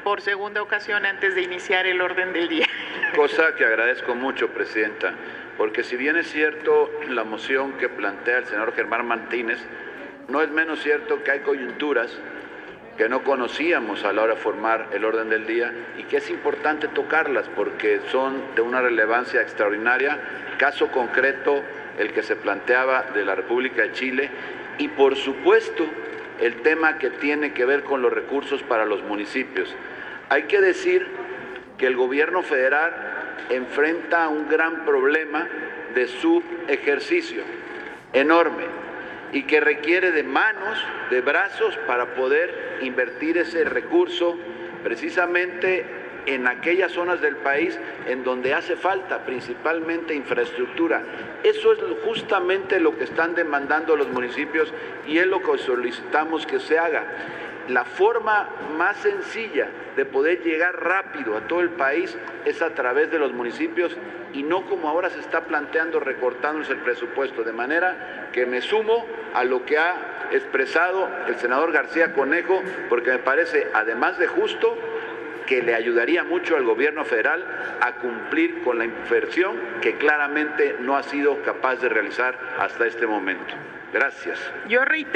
por segunda ocasión antes de iniciar el orden del día. Cosa que agradezco mucho, Presidenta, porque si bien es cierto la moción que plantea el senador Germán Martínez, no es menos cierto que hay coyunturas que no conocíamos a la hora de formar el orden del día y que es importante tocarlas porque son de una relevancia extraordinaria, caso concreto el que se planteaba de la República de Chile y por supuesto el tema que tiene que ver con los recursos para los municipios. Hay que decir que el gobierno federal enfrenta un gran problema de subejercicio enorme y que requiere de manos, de brazos para poder invertir ese recurso precisamente en aquellas zonas del país en donde hace falta principalmente infraestructura. Eso es justamente lo que están demandando los municipios y es lo que solicitamos que se haga. La forma más sencilla de poder llegar rápido a todo el país es a través de los municipios y no como ahora se está planteando recortándose el presupuesto, de manera que me sumo a lo que ha expresado el senador García Conejo, porque me parece, además de justo, que le ayudaría mucho al gobierno federal a cumplir con la inversión que claramente no ha sido capaz de realizar hasta este momento. Gracias. Yo reitero